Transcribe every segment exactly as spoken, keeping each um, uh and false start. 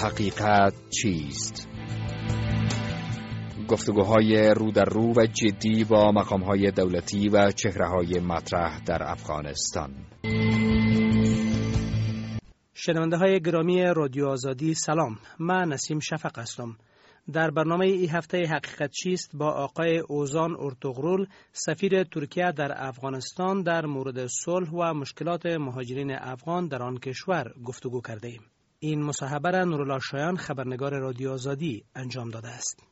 حقیقت چیست؟ گفتگوهای رو در رو و جدی با مقامهای دولتی و چهره‌های مطرح در افغانستان. شنونده های گرامی رادیو آزادی سلام، من نسیم شفق هستم. در برنامه ای هفته حقیقت چیست با آقای اوزان ارتغرل سفیر ترکیه در افغانستان در مورد صلح و مشکلات مهاجرین افغان در آن کشور گفتگو کرده ایم. این مصاحبه را نورالله شایان خبرنگار رادیو آزادی انجام داده است.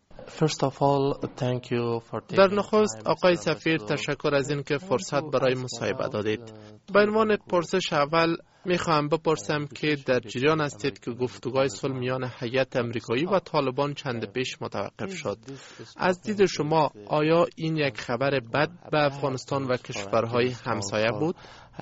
در نخست آقای سفیر تشکر از این که فرصت برای مصاحبه دادید. به عنوان پرسش اول میخواهم بپرسم که در جریان هستید که گفتگوهای صلح میان هیئت امریکایی و طالبان چند پیش متوقف شد. از دید شما آیا این یک خبر بد به افغانستان و کشورهای همسایه بود؟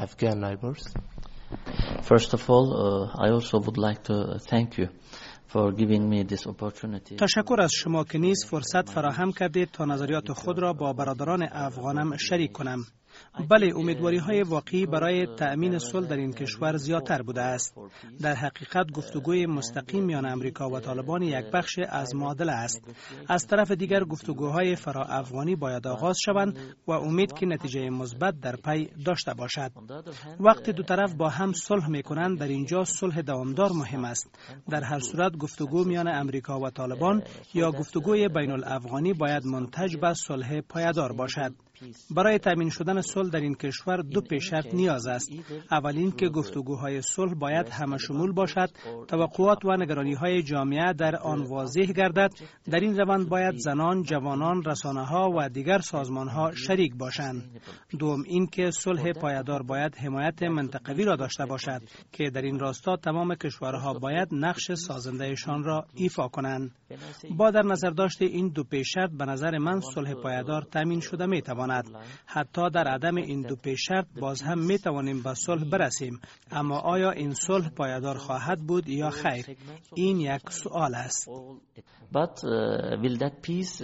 First of all, uh, I also would like to thank you for giving me this opportunity. تشکر از شما که نیز فرصت فراهم کردید تا نظریات خود را با برادران افغانم شریک کنم. بله، امیدواری های واقعی برای تأمین صلح در این کشور زیادتر بوده است. در حقیقت گفتگوی مستقیم میان امریکا و طالبان یک بخش از معادله است. از طرف دیگر گفتگوهای فرا افغانی باید آغاز شوند و امید که نتیجه مثبت در پی داشته باشد. وقتی دو طرف با هم صلح میکنند در اینجا صلح دوامدار مهم است. در هر صورت گفتگو میان امریکا و طالبان یا گفتگوی بین الافغانی باید منتج به صلح پایدار باشد. برای تامین شدن صلح در این کشور دو پیش‌شرط نیاز است. اول این که گفتگوهای صلح باید همه شمول باشد، توقعات و نگرانی‌های جامعه در آن واضح گردد. در این روند باید زنان، جوانان، رسانه‌ها و دیگر سازمان‌ها شریک باشند. دوم این که صلح پایدار باید حمایت منطقوی را داشته باشد که در این راستا تمام کشورها باید نقش سازنده‌شان را ایفا کنند. با در نظر داشت این دو پیش‌شرط به نظر من صلح پایدار تامین شده می‌تواند. حتی در عدم این دو پیش‌شرط باز هم می توانیم به صلح برسیم، اما آیا این صلح پایدار خواهد بود یا خیر؟ این یک سوال است. But uh, will that peace uh,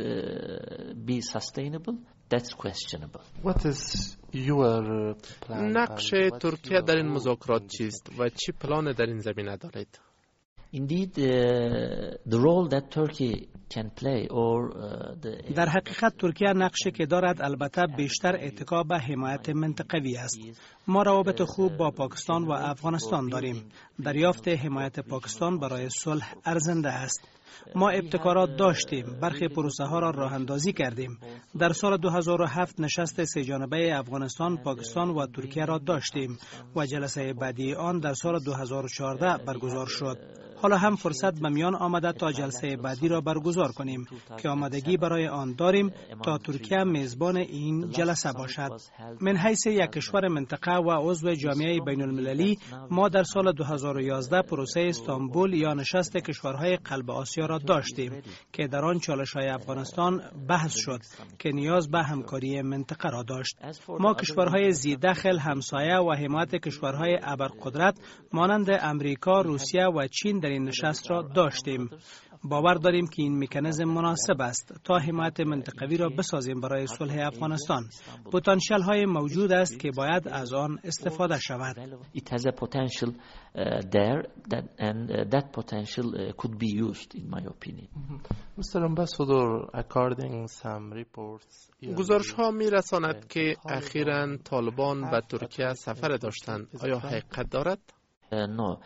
be sustainable? That's questionable. What is your plan? نقش ترکیه در این مذاکرات چیست و چی پلان در این زمینه دارید؟ Indeed, uh, the role that Turkey can play or uh, the در حقیقت ترکیه نقشی که دارد البته بیشتر اتکا به حمایت منطقوی است. ما روابط خوب با پاکستان و افغانستان داریم. دریافت حمایت پاکستان برای صلح ارزنده است. ما ابتکارات داشتیم، برخی پروسه ها را راه اندازی کردیم. در سال دو هزار و هفت نشست سه جانبه افغانستان، پاکستان و ترکیه را داشتیم و جلسه بعدی آن در سال دو هزار و چهارده برگزار شد. حالا هم فرصت به میان آمده تا جلسه بعدی را برگزار کنیم که آمادگی برای آن داریم تا ترکیه میزبان این جلسه باشد. من حیث یک کشور منطقه و عضو جامعه بین المللی، ما در سال دو هزار و یازده پروسه استانبول یا نشست کشورهای قلب آسیا را داشتیم که در آن چالش‌های افغانستان بحث شد که نیاز به همکاری منطقه را داشت. ما کشورهای ذی دخل، همسایه و حمایت کشورهای ابرقدرت مانند امریکا، روسیه و چین در این نشست را داشتیم. باور داریم که این مکانیزم مناسب است تا حمایت منطقوی را بسازیم برای صلح افغانستان. پتانسیل های موجود است که باید از آن استفاده شود. It has a potential uh, there that and uh, that potential uh, could be used in my opinion. Mister Ambassador, according some reports, گزارش ها می رساند که اخیراً طالبان به ترکیه سفر داشتند. آیا حقیقت دارد؟ Uh, no.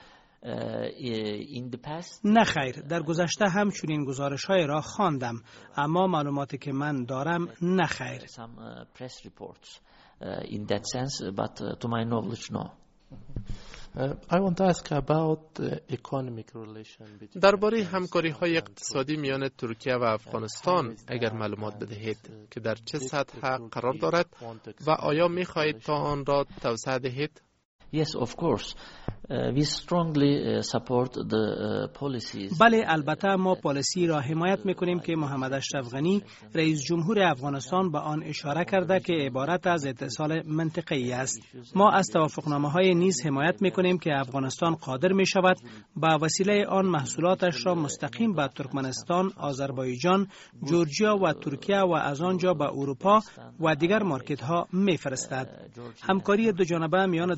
نه خیر، در گذشته هم چنین گزارش‌های را خواندم، اما معلوماتی که من دارم نه خیر. درباره همکاری های اقتصادی میان ترکیه و افغانستان اگر معلومات بدهید که در چه سطح قرار دارد و آیا می خواهید تا آن را توسعه دهید؟ Yes, of course. Uh, we strongly uh, support the uh, policies. بله، البته ما پالیسی را حمایت میکنیم که محمد اشرف غنی رئیس جمهور افغانستان به آن اشاره کرده که عبارت از اتصال منطقه‌ای است. ما از توافقنامه‌های نیز حمایت میکنیم که افغانستان قادر میشود با وسیله آن محصولاتش را مستقیم به ترکمنستان، آذربایجان، جورجیا و ترکیه و از آنجا به اروپا و دیگر مارکت‌ها میفرستد. همکاری دو جانبه میان دو کشور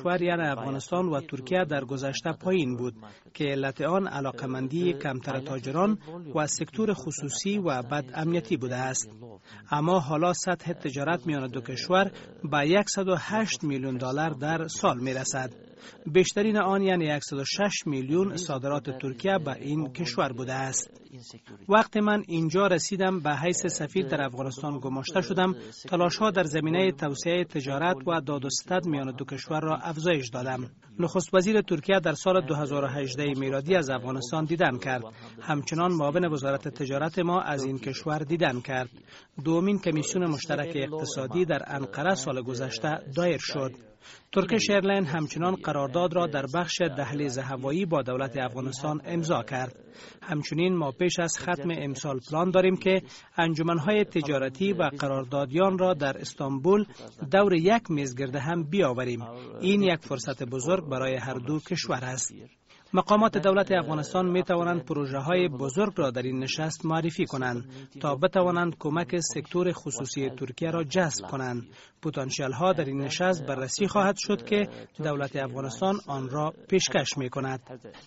کشور یعنی افغانستان و ترکیه در گذشته پایین بود که علت آن علاقمندی کمتر تاجران و سکتور خصوصی و بد امنیتی بوده است. اما حالا سطح تجارت میان دو کشور به صد و هشت میلیون دلار در سال می رسد. بیشترین آن یعنی صد و شش میلیون صادرات ترکیه به این کشور بوده است. وقتی من اینجا رسیدم به حیث سفیر در افغانستان گماشته شدم، تلاش‌ها در زمینه توسعه تجارت و داد و ستد میان دو کشور را افزایش دادم. نخست وزیر ترکیه در سال دو هزار و هجده میلادی از افغانستان دیدن کرد. همچنان معاون وزارت تجارت ما از این کشور دیدن کرد. دومین کمیسیون مشترک اقتصادی در انقره سال گذشته دایر شد. ترکیش ایرلاین همچنان قرارداد را در بخش دهلیز هوایی با دولت افغانستان امضا کرد. همچنین ما پیش از ختم امسال پلان داریم که انجمنهای تجارتی و قراردادیان را در استانبول دور یک میز گرد هم بیاوریم. این یک فرصت بزرگ برای هر دو کشور است. مقامات دولت افغانستان می توانند پروژه های بزرگ را در این نشست معرفی کنند تا بتوانند کمک سکتور خصوصی ترکیه را جذب کنند. پتانسیل ها در این نشست بررسی خواهد شد که دولت افغانستان آن را پیشکش می کند.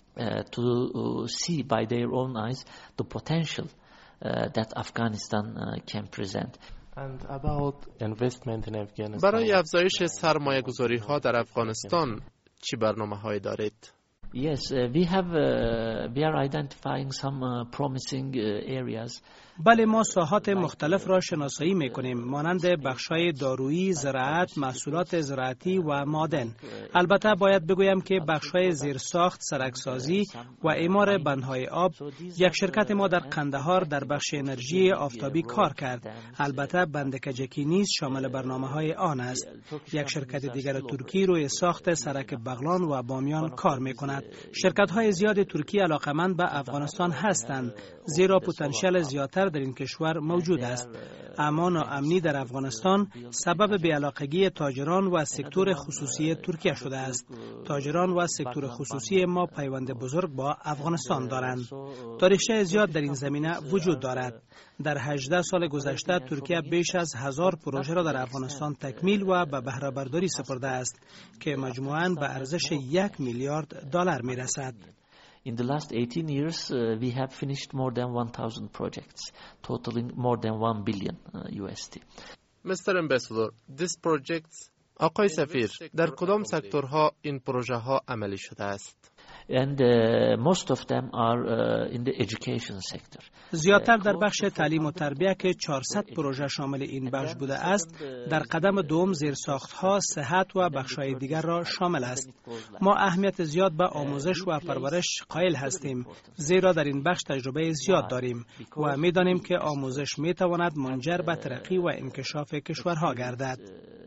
To see by their own eyes the potential that Afghanistan can present. And about investment in Afghanistan. برای افزایش سرمایه گذاری ها در افغانستان چی برنامه هایی دارید؟ Yes, uh, we have uh, we are identifying some uh, promising uh, areas. بله، ما ساحات مختلف را شناسایی می‌کنیم، مانند بخش‌های دارویی، زراعت، محصولات زراعتی و معدن. البته باید بگویم که بخش‌های زیرساخت، سرکسازی و اعمار بندهای آب، یک شرکت ما در قندهار در بخش انرژی آفتابی کار کرد. البته بند کجکی نیز شامل برنامه‌های آن است. یک شرکت دیگر ترکی روی ساخت سرک بغلان و بامیان کار می‌کند. شرکت‌های زیاد ترکی علاقمند به افغانستان هستند، زیرا پتانسیل زیادتر در این کشور موجود است. اما ناامنی در افغانستان سبب بی‌علاقگی تاجران و سکتور خصوصی ترکیه شده است. تاجران و سکتور خصوصی ما پیوند بزرگ با افغانستان دارند. تاریخچه زیاد در این زمینه وجود دارد. در هجده سال گذشته ترکیه بیش از هزار پروژه را در افغانستان تکمیل و به بهره برداری سپرده است که مجموعاً به ارزش یک میلیارد دلار می رسد. In the last eighteen years, uh, we have finished more than one thousand projects, totaling more than one billion uh, U S D. Mister Ambassador, these projects آقای سفیر، در کدام سکتورها این پروژه ها عملی شده است؟ And uh, most of them are uh, in the education sector. زیادتر در بخش تعلیم و تربیت که چهارصد پروژه شامل این بخش بوده است. در قدم دوم زیرساخت‌ها، صحت و بخش‌های دیگر را شامل است. ما اهمیت زیاد به آموزش و پرورش قائل هستیم، زیرا در این بخش تجربه زیاد داریم و می‌دانیم که آموزش می‌تواند منجر به ترقی و انکشاف کشورها گردد.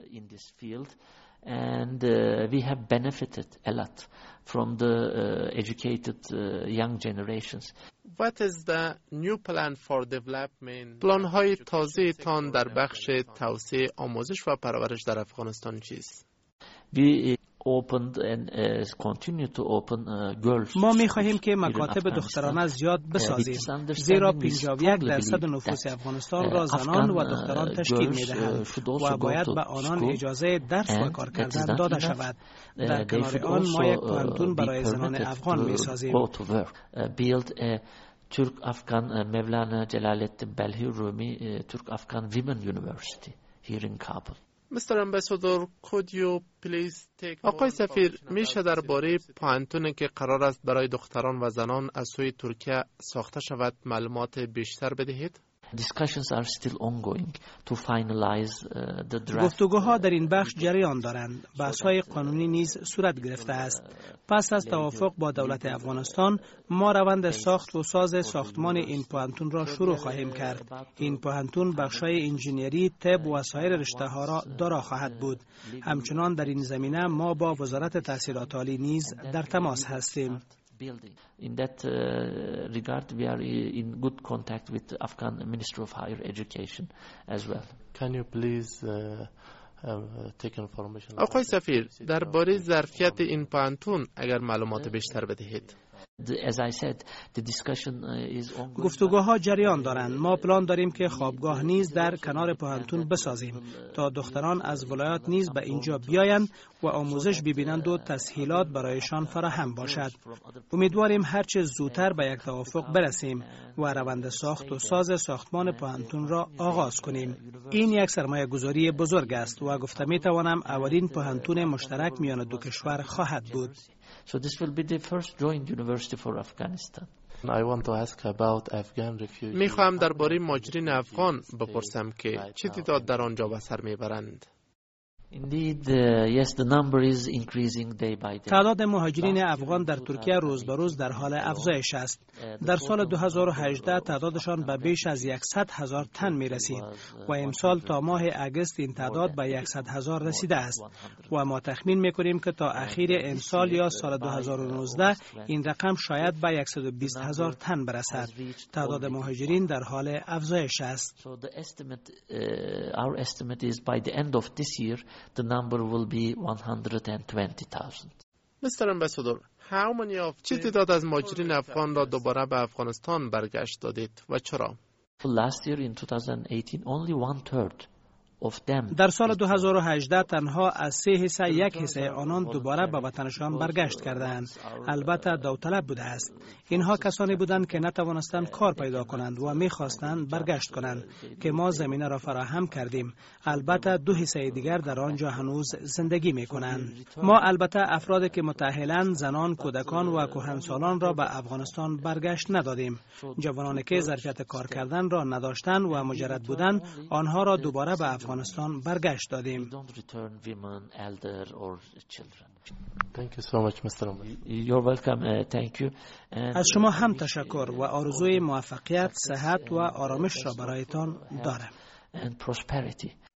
And uh, we have benefited a lot from the uh, educated uh, young generations. What is the new plan for development? پلان‌های تازه تان در بخش توسعه آموزش و پرورش در افغانستان چیست؟ We opened and uh, continue to open uh, girls. ما می‌خواهیم که مکاتب دخترانه زیاد بسازیم، زیرا پنجاه و یک درصد نفوس افغانستان را زنان و دختران تشکیل می‌دهند و باید به آنان اجازه درس و کار کردن داده شود. در کنار آن ما یک پانتون برای زنان افغان می‌سازیم. Build a Turk-Afghan Mevlana Celaleddin Belhi Rumi Turk-Afghan Women University here in Kabul. Mister Ambassador, could you please take... آقای سفیر، میشه درباره پانتونی که قرار است برای دختران و زنان از سوی ترکیه ساخته شود معلومات بیشتر بدهید؟ Discussions are still ongoing to finalize uh, the draft. گفتگوها در این بخش جریان دارند. بحث‌های قانونی نیز صورت گرفته است. پس از توافق با دولت افغانستان، ما روند ساخت و ساز ساختمان این پوهنتون را شروع خواهیم کرد. این پوهنتون بخش‌های انجینری، طب و سایر رشته‌ها را دارا خواهد بود. همچنان در این زمینه ما با وزارت تحصیلات عالی نیز در تماس هستیم. Building. In that uh, regard, we are in good contact with the Afghan Ministry of Higher Education as well. Can you please uh, uh, take information? آقای سفیر، درباره ظرفیت این پانتون اگر معلومات بیشتر بدهید. As I said, the discussion is ongoing. گفتگوها جریان دارند. ما پلان داریم که خوابگاه نیز در کنار پوهنتون بسازیم تا دختران از ولایات نیز به اینجا بیایند و آموزش ببینند و تسهیلات برایشان فراهم باشد. امیدواریم هرچه زودتر به یک توافق برسیم و روند ساخت و ساز ساختمان پوهنتون را آغاز کنیم. این یک سرمایه گذاری بزرگ است و گفته می توانم اولین پوهنتون مشترک میان دو کشور خواهد بود. So this will be the first joint university for Afghanistan. I want to ask about Afghan refugees. میخواهم درباره مهاجرین افغان بپرسم که چه تعداد در آنجا به سر میبرند. Indeed, uh, yes, the number is increasing day by day. تعداد مهاجرین افغان در ترکیه روز به روز در حال افزایش است. در سال دو هزار و هجده تعدادشان به بیش از صد هزار تن می رسید و امسال تا ماه اگست این تعداد به صد هزار رسیده است و ما تخمین می کنیم که تا اخیر امسال یا سال دو هزار و نوزده این رقم شاید به صد و بیست هزار تن برسد. تعداد مهاجرین در حال افزایش است. So the estimate, uh, our estimate is by the end of this year the number will be one hundred twenty thousand. Mister Ambassador, how many of چه تعداد از مهاجرین افغان را دوباره به افغانستان برگشت دادید و چرا؟ Last year in twenty eighteen only one third of them. در سال دو هزار و هجده تنها از سه حصه یک حصه آنان دوباره به وطنشان برگشت کردند. البته داوطلب بوده است. اینها کسانی بودند که نتوانستند کار پیدا کنند و می‌خواستند برگشت کنند که ما زمینه را فراهم کردیم. البته دو حصه دیگر در آنجا هنوز زندگی می‌کنند. ما البته افرادی که متأهلاً زنان، کودکان و کهنسالان را به افغانستان برگشت ندادیم. جوانانی که ظرفیت کار کردن را نداشتند و مجرد بودند آنها را دوباره به افغانستان برگشت دادیم. Thank you so much, Mister You're welcome. Uh, thank you. And از شما هم تشکر و آرزوی موفقیت، صحت و آرامش را برایتان دارم. and prosperity.